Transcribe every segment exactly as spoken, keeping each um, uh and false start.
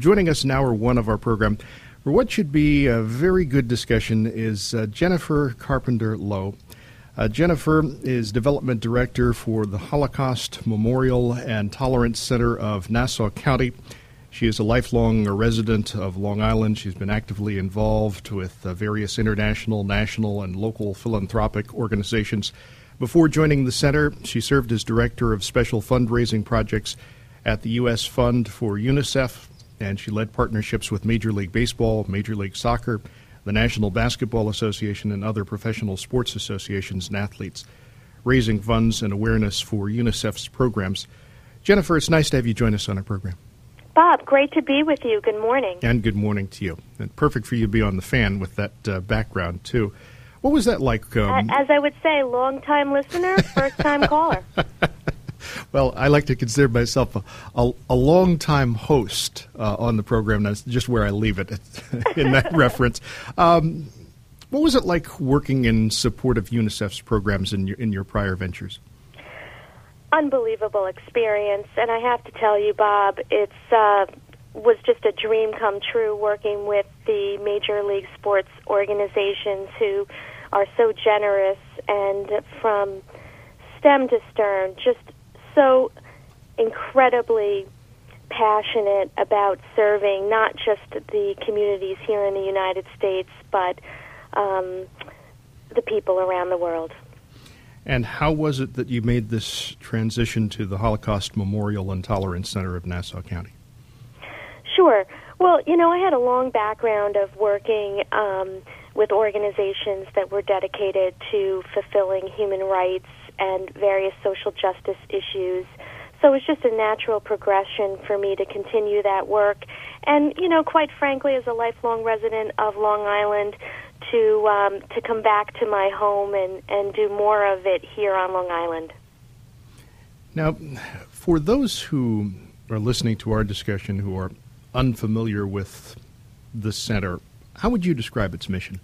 joining us in hour one of our program for what should be a very good discussion is uh, Jennifer Carpenter-Lowe. Uh, Jennifer is Development Director for the Holocaust Memorial and Tolerance Center of Nassau County. She is a lifelong resident of Long Island. She's been actively involved with uh, various international, national, and local philanthropic organizations. Before joining the center, she served as Director of Special Fundraising Projects at the U S Fund for UNICEF, and she led partnerships with Major League Baseball, Major League Soccer, the National Basketball Association, and other professional sports associations and athletes, raising funds and awareness for UNICEF's programs. Jennifer, it's nice to have you join us on our program. Bob, great to be with you. Good morning. And good morning to you. And perfect for you to be on the fan with that uh, background, too. What was that like? Um... As I would say, long-time listener, first-time caller. Well, I like to consider myself a, a, a long-time host uh, on the program. That's just where I leave it in that reference. Um, what was it like working in support of UNICEF's programs in your, in your prior ventures? Unbelievable experience, and I have to tell you, Bob, it's uh, was just a dream come true working with the Major League Sports organizations who are so generous and from stem to stern, just so incredibly passionate about serving not just the communities here in the United States, but um, the people around the world. And how was it that you made this transition to the Holocaust Memorial and Tolerance Center of Nassau County? Sure. Well, you know, I had a long background of working um, with organizations that were dedicated to fulfilling human rights and various social justice issues. So it was just a natural progression for me to continue that work. And, you know, quite frankly, as a lifelong resident of Long Island, to um, to come back to my home and, and do more of it here on Long Island. Now, for those who are listening to our discussion who are unfamiliar with the center, how would you describe its mission?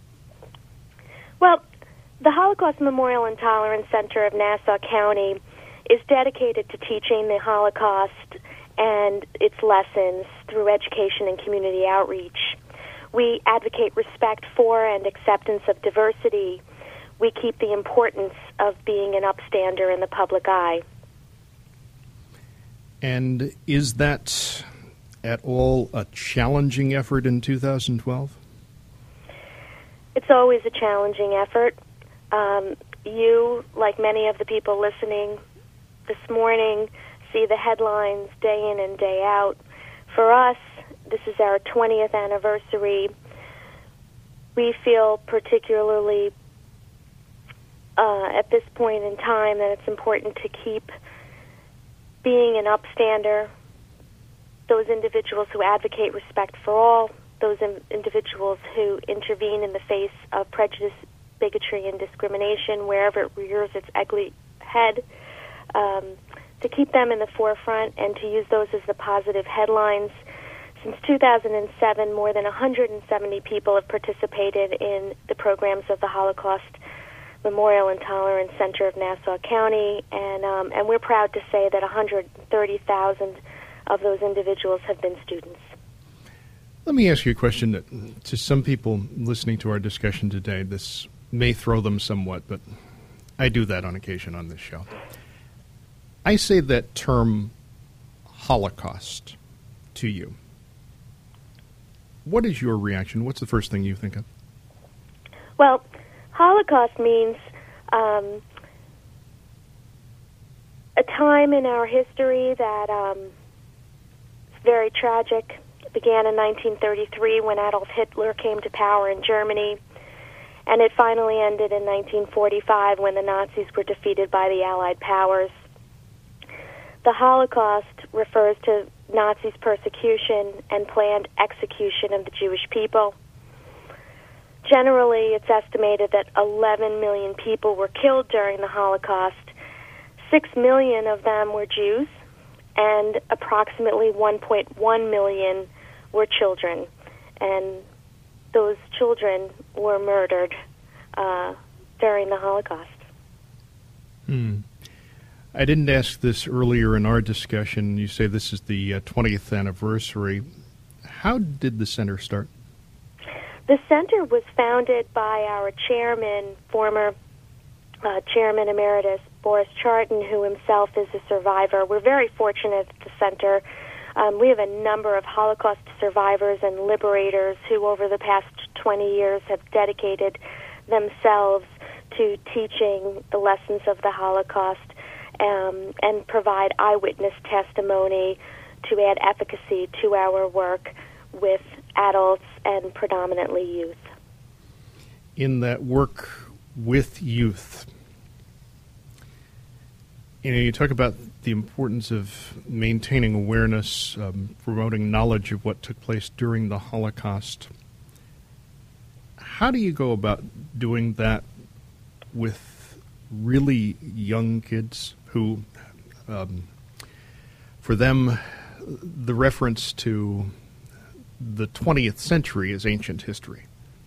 Well, the Holocaust Memorial and Tolerance Center of Nassau County is dedicated to teaching the Holocaust and its lessons through education and community outreach. We advocate respect for and acceptance of diversity. We keep the importance of being an upstander in the public eye. And is that at all a challenging effort in two thousand twelve? It's always a challenging effort. Um, you, like many of the people listening this morning, see the headlines day in and day out. For us, this is our twentieth anniversary. We feel particularly uh, at this point in time that it's important to keep being an upstander, those individuals who advocate respect for all, those in- individuals who intervene in the face of prejudice, bigotry, and discrimination wherever it rears its ugly head, um, to keep them in the forefront and to use those as the positive headlines. Since two thousand seven, more than one hundred seventy people have participated in the programs of the Holocaust Memorial and Tolerance Center of Nassau County, and um, and we're proud to say that one hundred thirty thousand of those individuals have been students. Let me ask you a question that, to some people listening to our discussion today, this may throw them somewhat, but I do that on occasion on this show. I say that term Holocaust to you. What is your reaction? What's the first thing you think of? Well, Holocaust means um, a time in our history that um, is very tragic. It began in nineteen thirty-three when Adolf Hitler came to power in Germany, and it finally ended in nineteen forty-five when the Nazis were defeated by the Allied powers. The Holocaust refers to Nazis' persecution and planned execution of the Jewish people. Generally, it's estimated that eleven million people were killed during the Holocaust. Six million of them were Jews, and approximately one point one million were children. And those children were murdered uh, during the Holocaust. Hmm. I didn't ask this earlier in our discussion. You say this is the uh, twentieth anniversary. How did the center start? The center was founded by our chairman, former uh, chairman emeritus, Boris Charton, who himself is a survivor. We're very fortunate at the center. Um, we have a number of Holocaust survivors and liberators who over the past twenty years have dedicated themselves to teaching the lessons of the Holocaust um, and provide eyewitness testimony to add efficacy to our work with adults and predominantly youth. In that work with youth, you know, you talk about the importance of maintaining awareness, um, promoting knowledge of what took place during the Holocaust. How do you go about doing that with really young kids who, um, for them, the reference to the twentieth century is ancient history?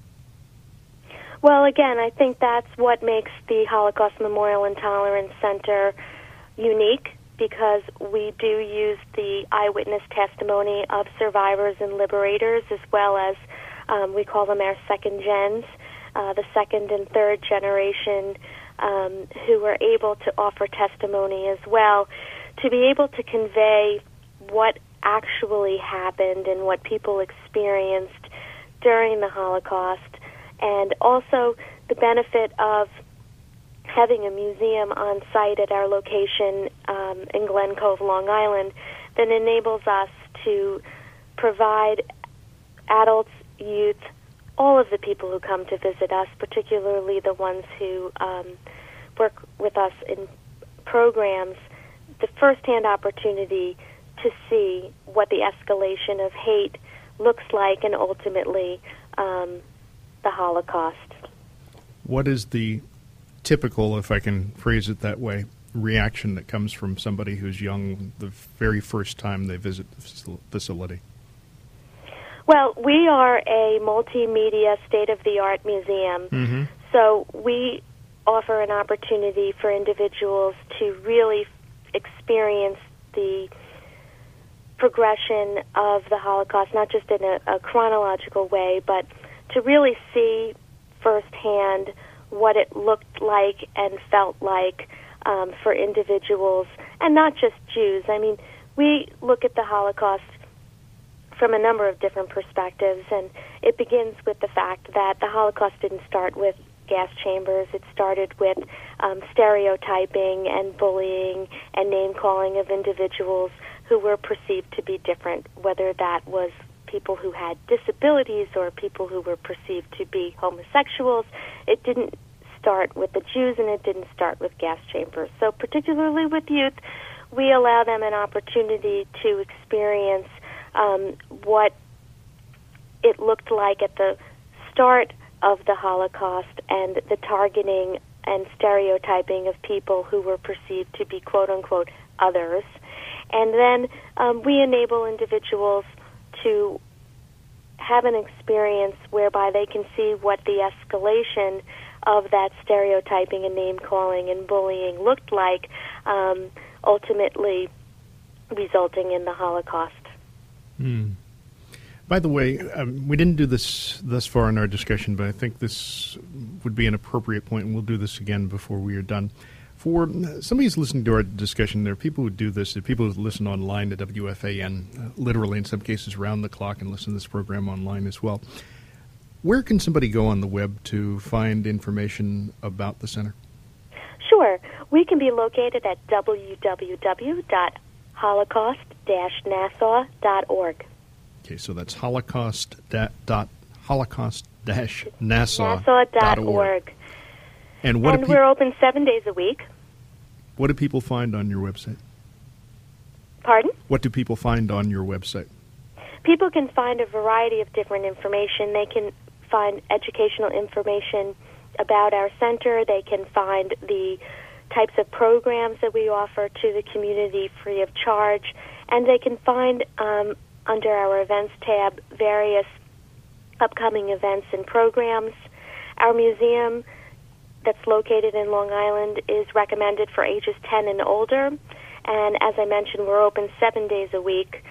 Well, again, I think that's what makes the Holocaust Memorial and Tolerance Center unique, because we do use the eyewitness testimony of survivors and liberators, as well as um, we call them our second gens, uh, the second and third generation, um, who are able to offer testimony as well, to be able to convey what actually happened and what people experienced during the Holocaust, and also the benefit of having a museum on site at our location um, in Glen Cove, Long Island, that enables us to provide adults, youth, all of the people who come to visit us, particularly the ones who um, work with us in programs, the first-hand opportunity to see what the escalation of hate looks like and ultimately um, the Holocaust. What is the typical, if I can phrase it that way, reaction that comes from somebody who's young the very first time they visit the facility? Well, we are a multimedia state-of-the-art museum, mm-hmm. so we offer an opportunity for individuals to really experience the progression of the Holocaust, not just in a, a chronological way, but to really see firsthand what it looked like and felt like um, for individuals, and not just Jews. I mean, we look at the Holocaust from a number of different perspectives, and it begins with the fact that the Holocaust didn't start with gas chambers. It started with um, stereotyping and bullying and name-calling of individuals who were perceived to be different, whether that was people who had disabilities or people who were perceived to be homosexuals. It didn't start with the Jews, and it didn't start with gas chambers. So particularly with youth, we allow them an opportunity to experience um, what it looked like at the start of the Holocaust and the targeting and stereotyping of people who were perceived to be quote-unquote others. And then um, we enable individuals to have an experience whereby they can see what the escalation of that stereotyping and name-calling and bullying looked like, um, ultimately resulting in the Holocaust. Hmm. By the way, um, we didn't do this thus far in our discussion, but I think this would be an appropriate point, and we'll do this again before we are done. For somebody who's listening to our discussion, there are people who do this. There are people who listen online to W F A N, uh, literally in some cases round the clock, and listen to this program online as well. Where can somebody go on the web to find information about the center? Sure. We can be located at w w w dot holocaust dash nassau dot org. Okay, so that's holocaust dot holocaust dash nassau dot org. And what and do pe- we're open seven days a week. What do people find on your website? Pardon? What do people find on your website? People can find a variety of different information. They can find educational information about our center. They can find the types of programs that we offer to the community free of charge. And they can find, um, under our events tab, various upcoming events and programs. Our museum that's located in Long Island is recommended for ages ten and older. And as I mentioned, we're open seven days a week.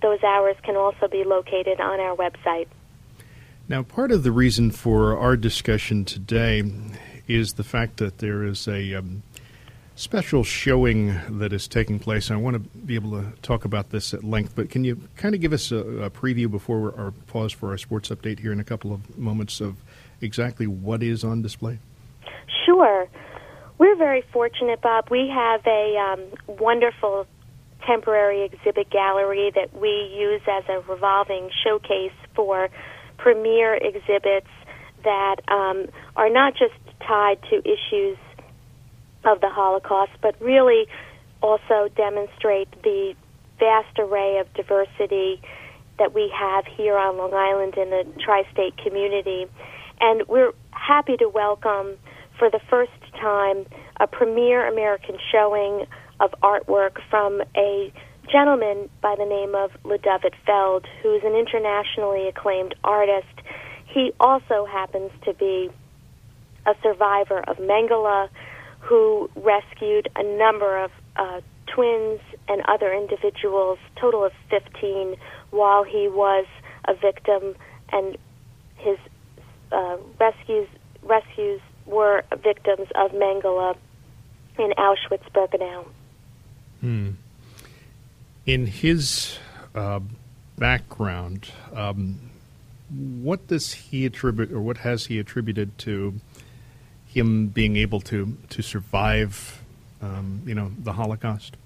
those hours can also be located on our website. Now, part of the reason for our discussion today is the fact that there is a um, special showing that is taking place. I want to be able to talk about this at length, but can you kind of give us a, a preview before our pause for our sports update here in a couple of moments of exactly what is on display? Sure. We're very fortunate, Bob. We have a um, wonderful temporary exhibit gallery that we use as a revolving showcase for premier exhibits that um, are not just tied to issues of the Holocaust, but really also demonstrate the vast array of diversity that we have here on Long Island in the tri-state community. And we're happy to welcome, for the first time, a premier American showing of artwork from a gentleman by the name of Ludovic Feld, who's an internationally acclaimed artist. He also happens to be a survivor of Mengele, who rescued a number of uh, twins and other individuals, total of fifteen, while he was a victim, and his uh, rescues rescues were victims of Mengele in Auschwitz-Birkenau. Hmm. In his uh, background, um, what does he attribute, or what has he attributed to him being able to to survive, um, you know, the Holocaust?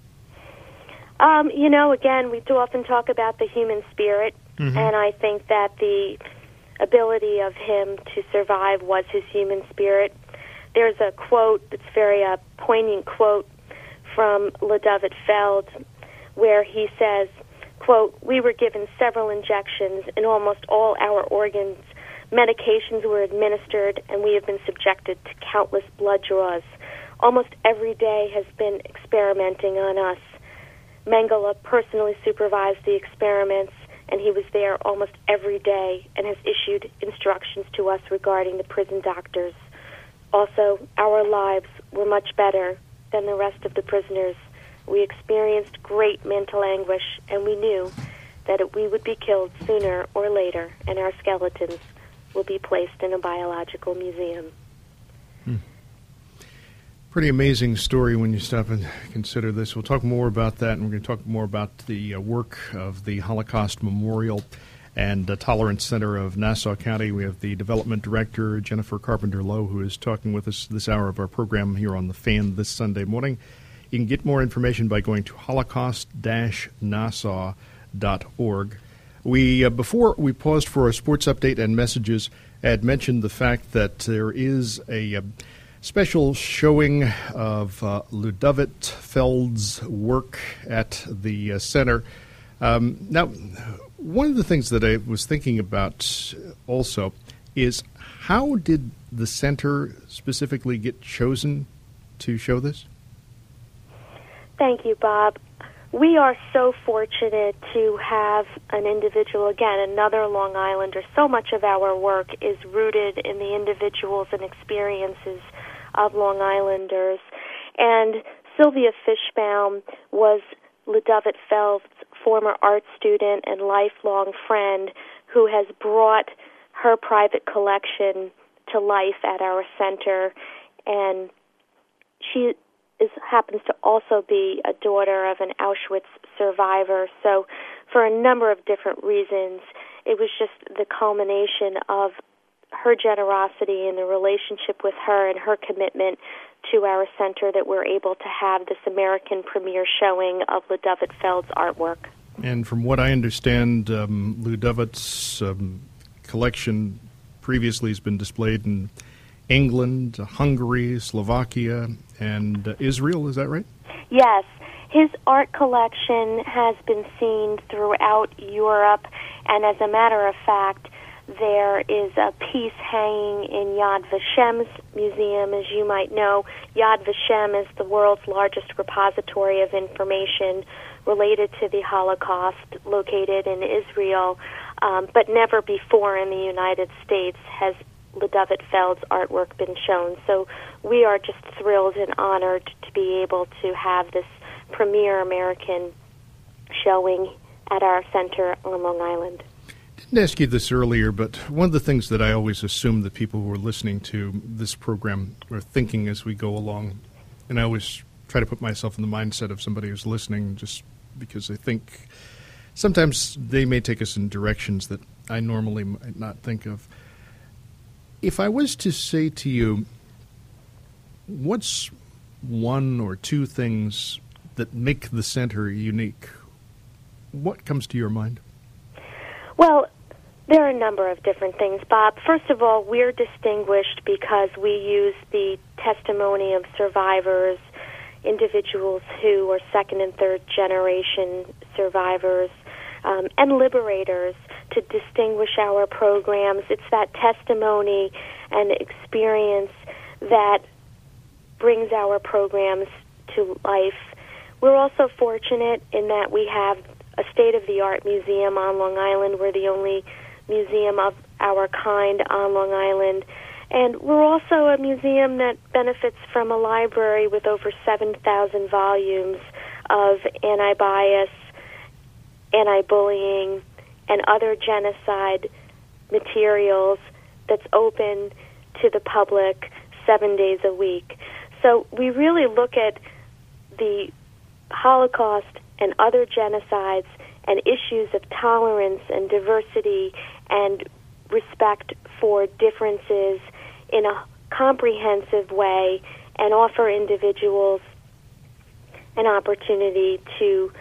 Um, you know, again, we do often talk about the human spirit, mm-hmm. and I think that the ability of him to survive was his human spirit. There's a quote that's very uh, poignant quote from Ludovic Feld, where he says, quote, "We were given several injections in almost all our organs. Medications were administered, and we have been subjected to countless blood draws. Almost every day has been experimenting on us. Mengele personally supervised the experiments, and he was there almost every day and has issued instructions to us regarding the prison doctors. Also, our lives were much better than the rest of the prisoners. We experienced great mental anguish, and we knew that it, we would be killed sooner or later, and our skeletons will be placed in a biological museum." Hmm. Pretty amazing story when you stop and consider this. We'll talk more about that, and we're going to talk more about the uh, work of the Holocaust Memorial and uh, Tolerance Center of Nassau County. We have the Development Director, Jennifer Carpenter Lowe, who is talking with us this hour of our program here on The Fan this Sunday morning. You can get more information by going to holocaust dash nassau dot org. We, uh, before we paused for a sports update and messages, I had mentioned the fact that there is a uh, special showing of uh, Ludovic Feld's work at the uh, center. Um, now, one of the things that I was thinking about also is, how did the center specifically get chosen to show this? Thank you, Bob. We are so fortunate to have an individual, again, another Long Islander. So much of our work is rooted in the individuals and experiences of Long Islanders. And Sylvia Fishbaum was Ludovic Feld's former art student and lifelong friend, who has brought her private collection to life at our center. And she is happens to also be a daughter of an Auschwitz survivor. So for a number of different reasons, it was just the culmination of her generosity and the relationship with her and her commitment to our center that we're able to have this American premiere showing of Ludovic Feld's artwork. And from what I understand, um, Ludovic's um, collection previously has been displayed in England, Hungary, Slovakia, and uh, Israel. Is that right? Yes. His art collection has been seen throughout Europe, and as a matter of fact, there is a piece hanging in Yad Vashem's museum. As you might know, Yad Vashem is the world's largest repository of information related to the Holocaust, located in Israel, um, but never before in the United States has Ludovic Feld's artwork been shown. So we are just thrilled and honored to be able to have this premier American showing at our center on Long Island. I didn't ask you this earlier, but one of the things that I always assume that people who are listening to this program are thinking as we go along, and I always try to put myself in the mindset of somebody who's listening just because I think sometimes they may take us in directions that I normally might not think of. If I was to say to you, what's one or two things that make the center unique, what comes to your mind? Well, there are a number of different things, Bob. First of all, we're distinguished because we use the testimony of survivors, individuals who are second and third generation survivors, um, and liberators to distinguish our programs. It's that testimony and experience that brings our programs to life. We're also fortunate in that we have a state-of-the-art museum on Long Island. We're the only museum of our kind on Long Island. And we're also a museum that benefits from a library with over seven thousand volumes of anti-bias, anti-bullying, and other genocide materials that's open to the public seven days a week. So we really look at the Holocaust and other genocides and issues of tolerance and diversity and respect for differences in a comprehensive way and offer individuals an opportunity to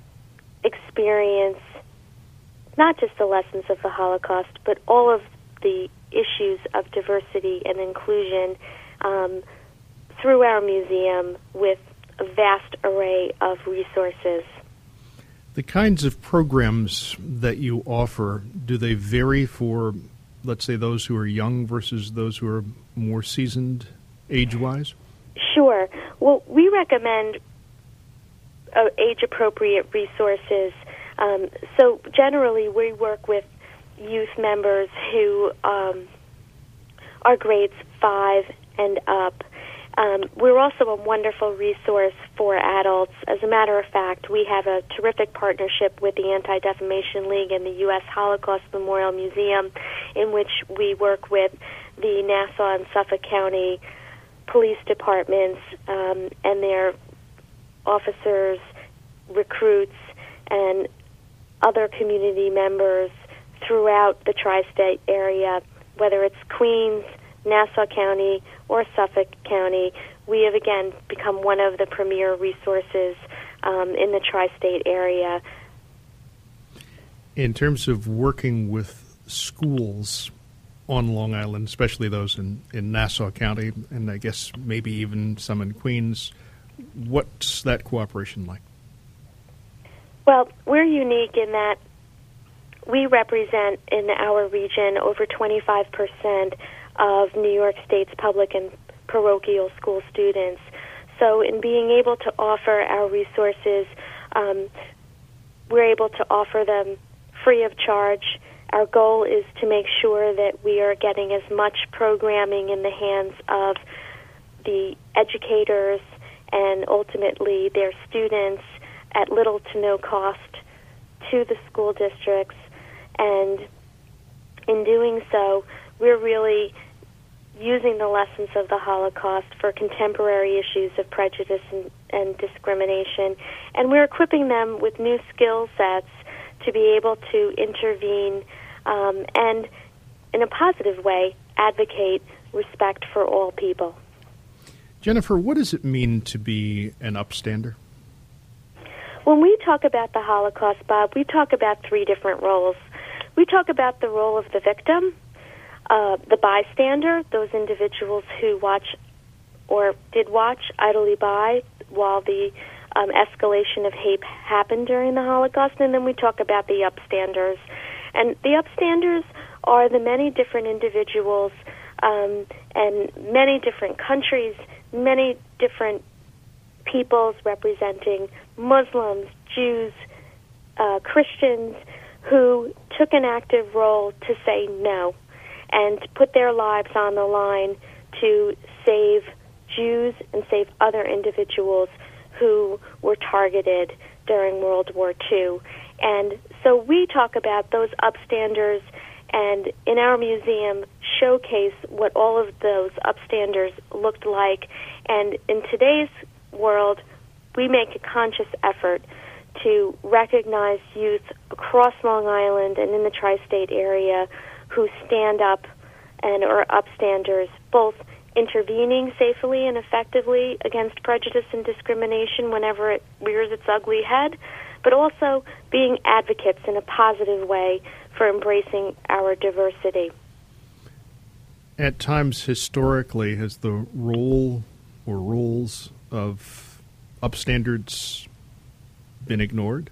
experience not just the lessons of the Holocaust, but all of the issues of diversity and inclusion um, through our museum with a vast array of resources. The kinds of programs that you offer, do they vary for, let's say, those who are young versus those who are more seasoned age-wise? Sure. Well, we recommend uh, age-appropriate resources. Um, so generally, we work with youth members who um, are grades five and up. Um, we're also a wonderful resource for adults. As a matter of fact, we have a terrific partnership with the Anti-Defamation League and the U S Holocaust Memorial Museum, in which we work with the Nassau and Suffolk County police departments um, and their officers, recruits, and other community members throughout the tri-state area, whether it's Queens, Nassau County, or Suffolk County. We have, again, become one of the premier resources um, in the tri-state area. In terms of working with schools on Long Island, especially those in, in Nassau County, and I guess maybe even some in Queens, what's that cooperation like? Well, we're unique in that we represent in our region over twenty-five percent of New York State's public and parochial school students. So in being able to offer our resources, um, we're able to offer them free of charge. Our goal is to make sure that we are getting as much programming in the hands of the educators and ultimately their students at little to no cost to the school districts. And in doing so, we're really using the lessons of the Holocaust for contemporary issues of prejudice and, and discrimination, and we're equipping them with new skill sets to be able to intervene um, and, in a positive way, advocate respect for all people. Jennifer, what does it mean to be an upstander? When we talk about the Holocaust, Bob, we talk about three different roles. We talk about the role of the victim, uh, the bystander, those individuals who watch or did watch idly by while the um, escalation of hate happened during the Holocaust, and then we talk about the upstanders. And the upstanders are the many different individuals um, and many different countries, many different peoples representing Muslims, Jews, uh, Christians, who took an active role to say no and put their lives on the line to save Jews and save other individuals who were targeted during World War Two. And so we talk about those upstanders, and in our museum showcase what all of those upstanders looked like. And in today's world, we make a conscious effort to recognize youth across Long Island and in the tri-state area who stand up and are upstanders, both intervening safely and effectively against prejudice and discrimination whenever it rears its ugly head, but also being advocates in a positive way for embracing our diversity. At times, historically, has the role or roles of upstandards been ignored?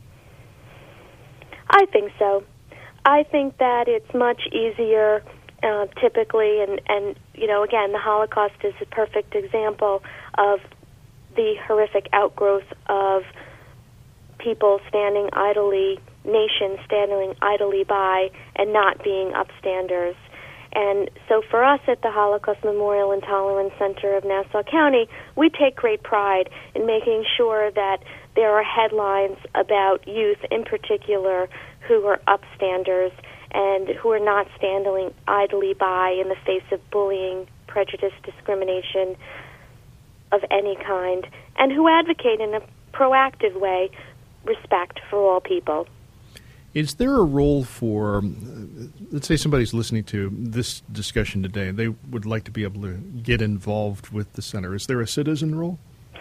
I think so. I think that it's much easier uh, typically, and, and, you know, again, the Holocaust is a perfect example of the horrific outgrowth of people standing idly, nations standing idly by and not being upstanders. And so for us at the Holocaust Memorial and Tolerance Center of Nassau County, we take great pride in making sure that there are headlines about youth in particular who are upstanders and who are not standing idly by in the face of bullying, prejudice, discrimination of any kind, and who advocate in a proactive way respect for all people. Is there a role for, let's say somebody's listening to this discussion today, and they would like to be able to get involved with the center. Is there a citizen role?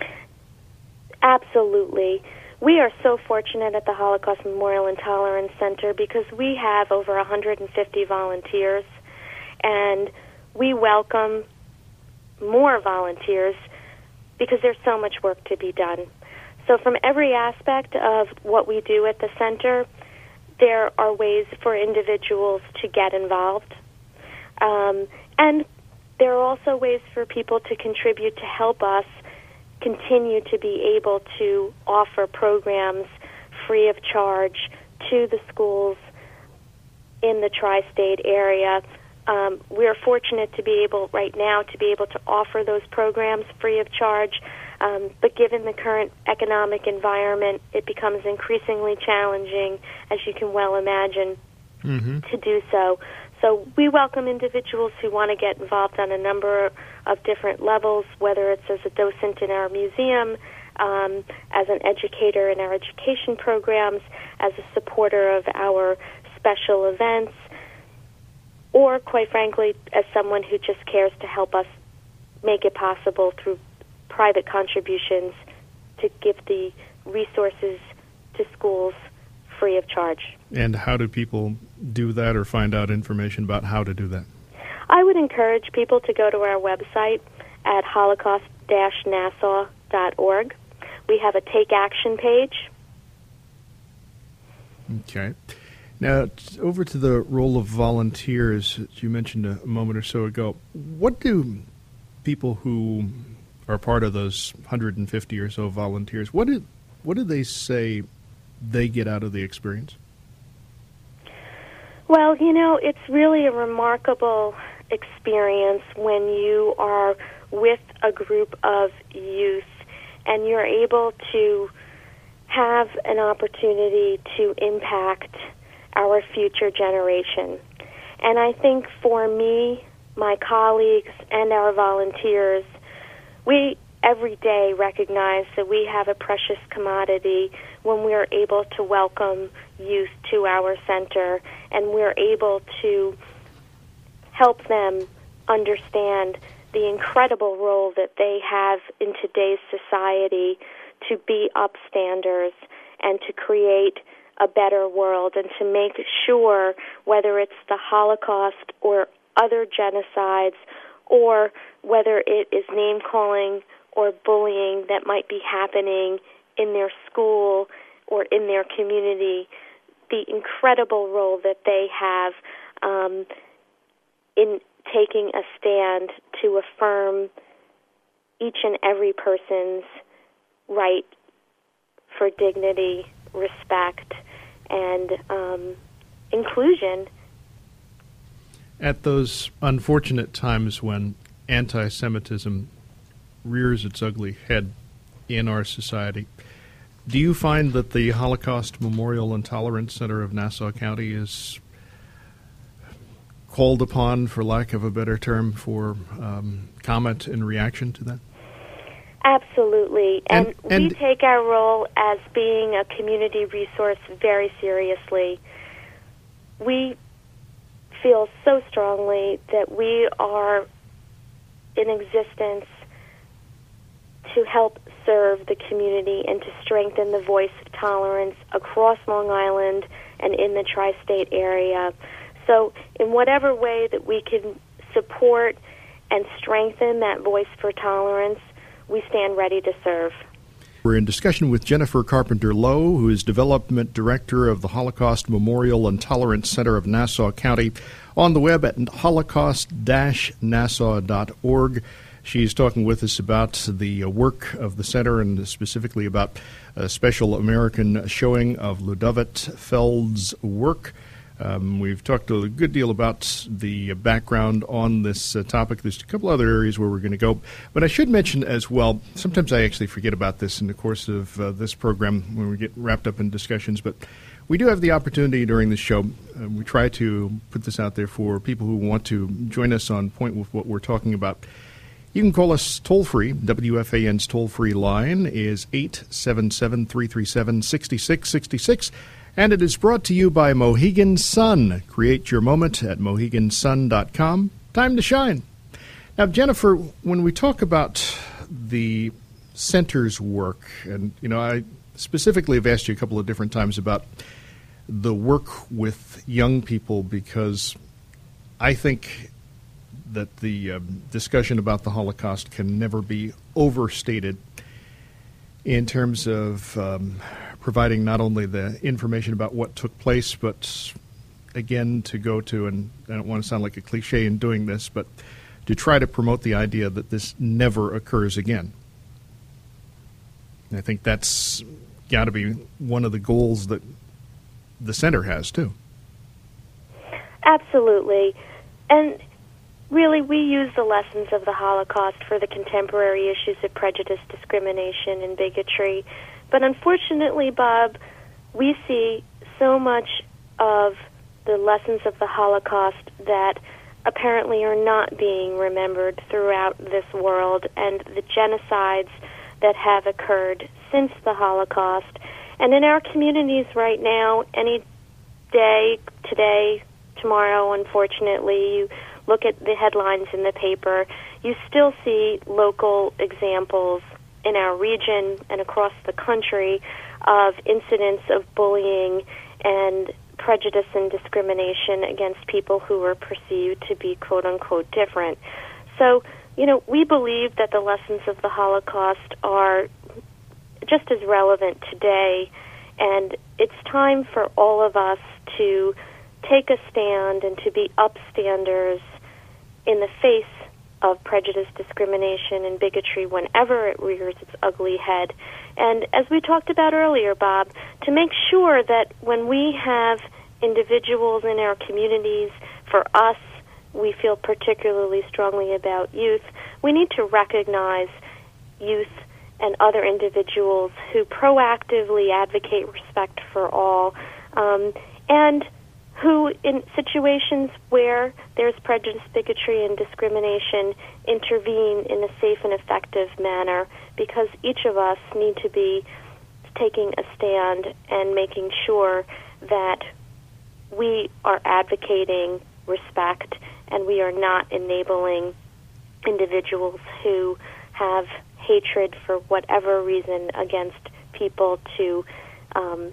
Absolutely. We are so fortunate at the Holocaust Memorial and Tolerance Center because we have over one hundred fifty volunteers, and we welcome more volunteers because there's so much work to be done. So from every aspect of what we do at the center, there are ways for individuals to get involved. Um, and there are also ways for people to contribute to help us continue to be able to offer programs free of charge to the schools in the tri-state area. Um, we're fortunate to be able right now to be able to offer those programs free of charge. Um, but given the current economic environment, it becomes increasingly challenging, as you can well imagine, mm-hmm. to do so. So we welcome individuals who want to get involved on a number of different levels, whether it's as a docent in our museum, um, as an educator in our education programs, as a supporter of our special events, or, quite frankly, as someone who just cares to help us make it possible through private contributions to give the resources to schools free of charge. And how do people do that or find out information about how to do that? I would encourage people to go to our website at holocaust dash nassau dot org. We have a Take Action page. Okay. Now, over to the role of volunteers, as you mentioned a moment or so ago. What do people who are part of those one hundred fifty or so volunteers, what did what do they say they get out of the experience? Well, you know, it's really a remarkable experience when you are with a group of youth and you're able to have an opportunity to impact our future generation. And I think for me, my colleagues, and our volunteers, we every day recognize that we have a precious commodity when we're able to welcome youth to our center and we're able to help them understand the incredible role that they have in today's society to be upstanders and to create a better world and to make sure, whether it's the Holocaust or other genocides or whether it is name-calling or bullying that might be happening in their school or in their community, the incredible role that they have um, in taking a stand to affirm each and every person's right for dignity, respect, and um, inclusion. At those unfortunate times when anti-Semitism rears its ugly head in our society, Do you find that the Holocaust Memorial and Tolerance Center of Nassau County is called upon, for lack of a better term, for um, comment and reaction to that? Absolutely. And, and, and we take our role as being a community resource very seriously. We feel so strongly that we are in existence to help serve the community and to strengthen the voice of tolerance across Long Island and in the tri-state area. So in whatever way that we can support and strengthen that voice for tolerance, we stand ready to serve. We're in discussion with Jennifer Carpenter Lowe, who is Development Director of the Holocaust Memorial and Tolerance Center of Nassau County, on the web at holocaust dash nassau dot org. She's talking with us about the work of the center and specifically about a special American showing of Ludovic Feld's work. Um, we've talked a good deal about the background on this uh, topic. There's a couple other areas where we're going to go. But I should mention as well, sometimes I actually forget about this in the course of uh, this program when we get wrapped up in discussions, but we do have the opportunity during this show. Uh, we try to put this out there for people who want to join us on point with what we're talking about. You can call us toll-free. W F A N's toll-free line is eight seven seven, three three seven, six six six six. And it is brought to you by Mohegan Sun. Create your moment at mohegan sun dot com. Time to shine. Now, Jennifer, when we talk about the center's work, and, you know, I specifically have asked you a couple of different times about the work with young people because I think that the uh, discussion about the Holocaust can never be overstated in terms of um, providing not only the information about what took place, but again, to go to, and I don't want to sound like a cliche in doing this, but to try to promote the idea that this never occurs again. And I think that's got to be one of the goals that the center has, too. Absolutely. And really, we use the lessons of the Holocaust for the contemporary issues of prejudice, discrimination, and bigotry. But unfortunately, Bob, we see so much of the lessons of the Holocaust that apparently are not being remembered throughout this world, and the genocides that have occurred since the Holocaust. And in our communities right now, any day, today, tomorrow, unfortunately, you look at the headlines in the paper, you still see local examples in our region and across the country of incidents of bullying and prejudice and discrimination against people who are perceived to be quote-unquote different. So, you know, we believe that the lessons of the Holocaust are just as relevant today, and it's time for all of us to take a stand and to be upstanders in the face of prejudice, discrimination, and bigotry whenever it rears its ugly head. And as we talked about earlier, Bob, to make sure that when we have individuals in our communities, for us, we feel particularly strongly about youth, we need to recognize youth and other individuals who proactively advocate respect for all, um, and who, in situations where there's prejudice, bigotry, and discrimination, intervene in a safe and effective manner, because each of us need to be taking a stand and making sure that we are advocating respect and we are not enabling individuals who have hatred for whatever reason against people to um,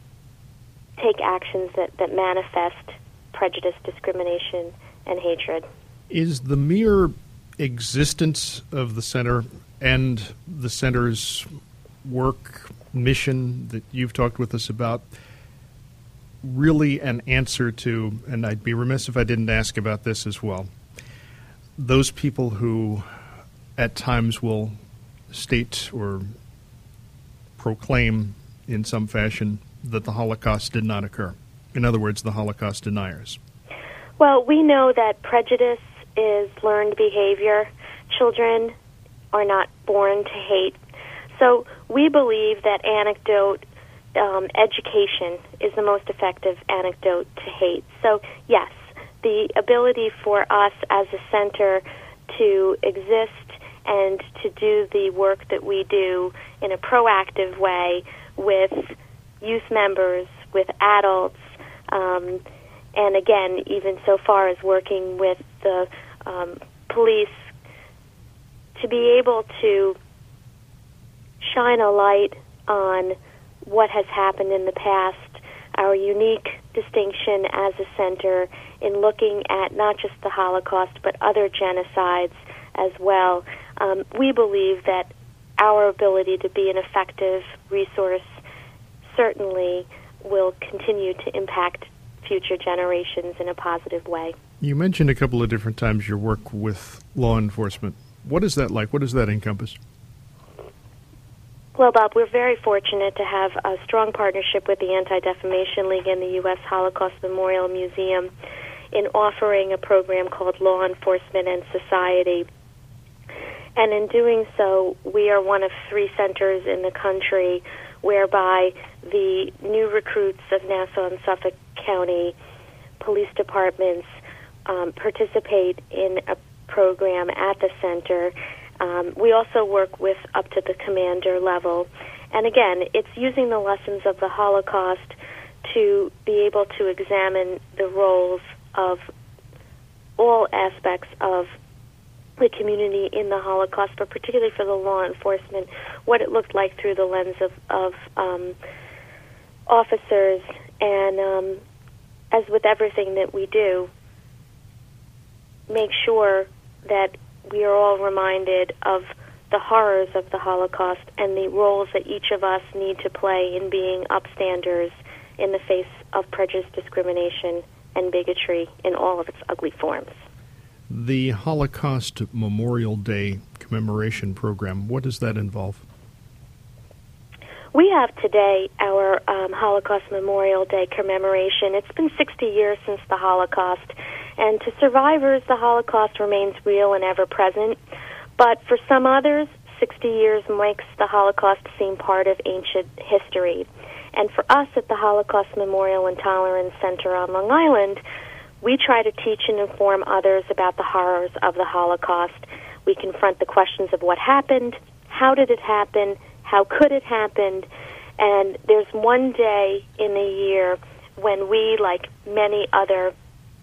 take actions that, that manifest prejudice, discrimination, and hatred. Is the mere existence of the center and the center's work, mission that you've talked with us about really an answer to, and I'd be remiss if I didn't ask about this as well, those people who at times will state or proclaim in some fashion that the Holocaust did not occur? In other words, the Holocaust deniers. Well, we know that prejudice is learned behavior. Children are not born to hate. So we believe that anecdote um, education is the most effective antidote to hate. So yes, the ability for us as a center to exist and to do the work that we do in a proactive way with youth members, with adults, um, and again, even so far as working with the um, police, to be able to shine a light on what has happened in the past, our unique distinction as a center in looking at not just the Holocaust but other genocides as well. Um, we believe that our ability to be an effective resource certainly will continue to impact future generations in a positive way. You mentioned a couple of different times your work with law enforcement. What is that like? What does that encompass? Well, Bob, we're very fortunate to have a strong partnership with the Anti-Defamation League and the U S Holocaust Memorial Museum in offering a program called Law Enforcement and Society. And in doing so, we are one of three centers in the country whereby the new recruits of Nassau and Suffolk County police departments um, participate in a program at the center. Um, we also work with up to the commander level. And again, it's using the lessons of the Holocaust to be able to examine the roles of all aspects of the community in the Holocaust, but particularly for the law enforcement, what it looked like through the lens of, of um, officers. And um, as with everything that we do, make sure that we are all reminded of the horrors of the Holocaust and the roles that each of us need to play in being upstanders in the face of prejudice, discrimination, and bigotry in all of its ugly forms. The Holocaust Memorial Day commemoration program, what does that involve? We have today our um, Holocaust Memorial Day commemoration. It's been sixty years since the Holocaust, and to survivors, the Holocaust remains real and ever-present. But for some others, sixty years makes the Holocaust seem part of ancient history. And for us at the Holocaust Memorial and Tolerance Center on Long Island, we try to teach and inform others about the horrors of the Holocaust. We confront the questions of what happened, how did it happen, how could it happen, and there's one day in the year when we, like many other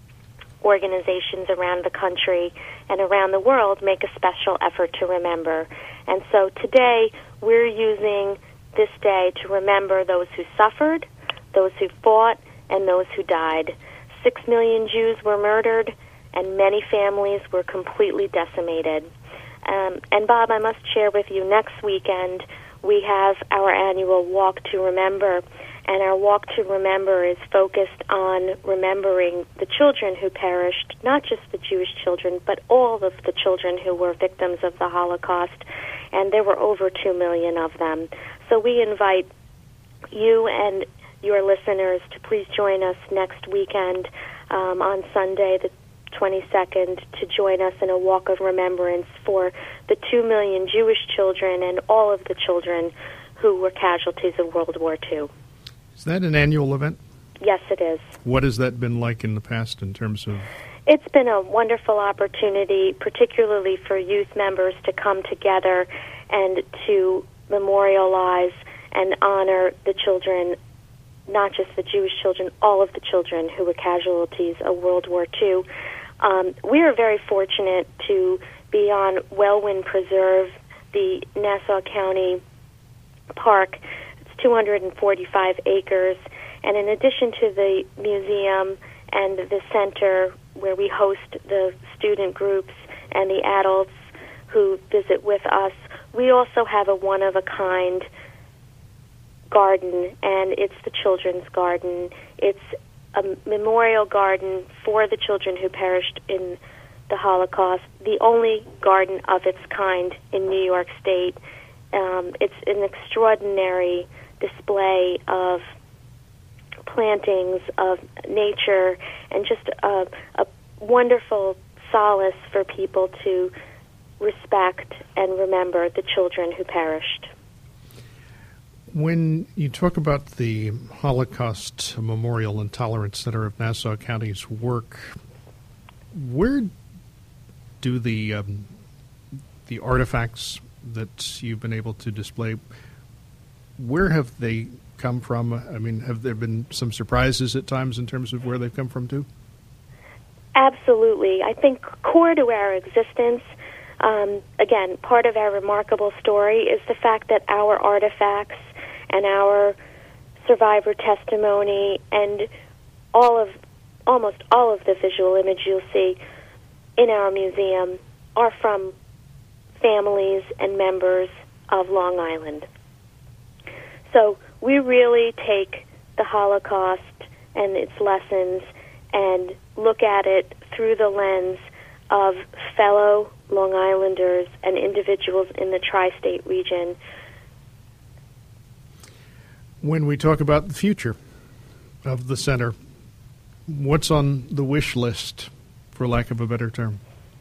organizations around the country and around the world, make a special effort to remember. And so today we're using this day to remember those who suffered, those who fought, and those who died. Six million Jews were murdered, and many families were completely decimated. Um, and Bob, I must share with you, next weekend we have our annual Walk to Remember, and our Walk to Remember is focused on remembering the children who perished, not just the Jewish children, but all of the children who were victims of the Holocaust, and there were over two million of them. So we invite you and your listeners to please join us next weekend um, on Sunday, the twenty-second, to join us in a walk of remembrance for the two million Jewish children and all of the children who were casualties of World War Two. Is that an annual event? Yes, it is. What has that been like in the past in terms of... It's been a wonderful opportunity, particularly for youth members, to come together and to memorialize and honor the children, not just the Jewish children, all of the children who were casualties of World War Two. Um, we are very fortunate to be on Wellwyn Preserve, the Nassau County Park. It's two hundred forty-five acres, and in addition to the museum and the center where we host the student groups and the adults who visit with us, we also have a one-of-a-kind garden, and it's the Children's Garden. It's a memorial garden for the children who perished in the Holocaust, the only garden of its kind in New York State. Um, it's an extraordinary display of plantings, of nature, and just a, a wonderful solace for people to respect and remember the children who perished. When you talk about the Holocaust Memorial and Tolerance Center of Nassau County's work, where do the um, the artifacts that you've been able to display, where have they come from? I mean, have there been some surprises at times in terms of where they've come from, too? Absolutely. I think core to our existence, um, again, part of our remarkable story is the fact that our artifacts and our survivor testimony and all of, almost all of the visual image you'll see in our museum are from families and members of Long Island. So we really take the Holocaust and its lessons and look at it through the lens of fellow Long Islanders and individuals in the tri-state region. When we talk about the future of the center, what's on the wish list, for lack of a better term?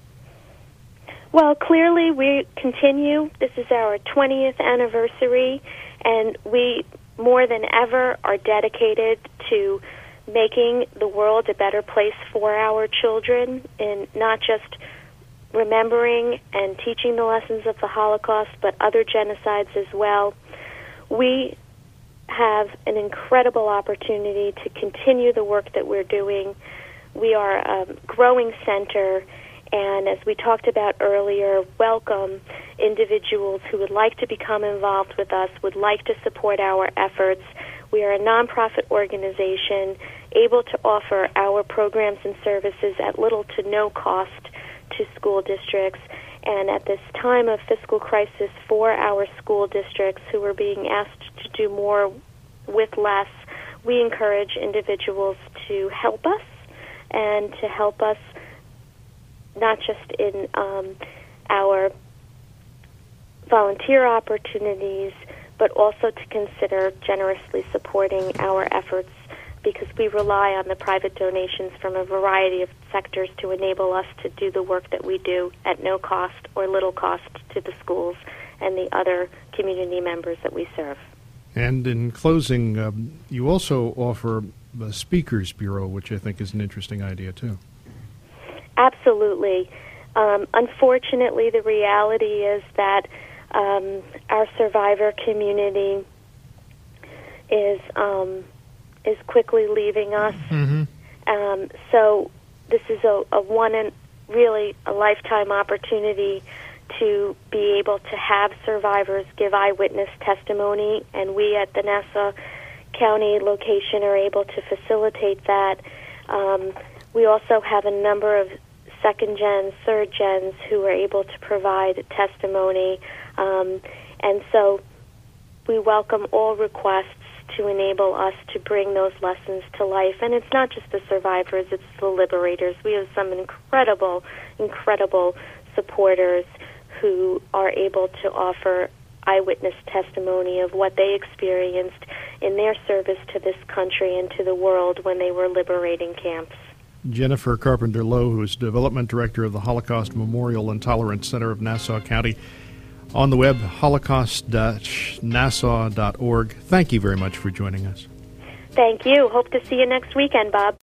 Well, clearly we continue. This is our twentieth anniversary, and we, more than ever, are dedicated to making the world a better place for our children, and not just remembering and teaching the lessons of the Holocaust, but other genocides as well. We have an incredible opportunity to continue the work that we're doing. We are a growing center, and as we talked about earlier, welcome individuals who would like to become involved with us, would like to support our efforts. We are a nonprofit organization able to offer our programs and services at little to no cost to school districts. And at this time of fiscal crisis for our school districts who are being asked to do more with less, we encourage individuals to help us and to help us not just in um, our volunteer opportunities, but also to consider generously supporting our efforts, because we rely on the private donations from a variety of sectors to enable us to do the work that we do at no cost or little cost to the schools and the other community members that we serve. And in closing, um, you also offer a Speakers Bureau, which I think is an interesting idea, too. Absolutely. Um, unfortunately, the reality is that um, our survivor community is um, is quickly leaving us. Mm-hmm. Um, so this is a, a one and really a lifetime opportunity to be able to have survivors give eyewitness testimony, and we at the Nassau County location are able to facilitate that. Um, we also have a number of second gens, third gens who are able to provide testimony, um, and so we welcome all requests to enable us to bring those lessons to life. And it's not just the survivors, it's the liberators. We have some incredible, incredible supporters who are able to offer eyewitness testimony of what they experienced in their service to this country and to the world when they were liberating camps. Jennifer Carpenter Lowe, who is Development Director of the Holocaust Memorial and Tolerance Center of Nassau County. On the web, holocaust dash nassau dot org. Thank you very much for joining us. Thank you. Hope to see you next weekend, Bob.